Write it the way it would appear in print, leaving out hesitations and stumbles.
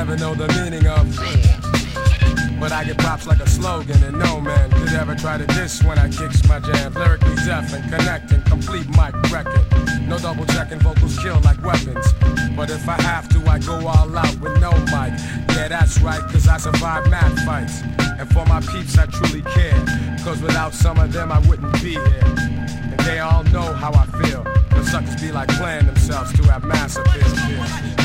never know the meaning of. But I get props like a slogan, and no man could ever try to diss when I kicks my jam. Lyrically deaf and connecting, complete mic wrecking. No double checking, vocals kill like weapons. But if I have to, I go all out with no mic. Yeah, that's right, cause I survive mad fights. And for my peeps, I truly care. Cause without some of them, I wouldn't be here. And they all know how I feel. The suckers be like playing themselves to have mass appeal.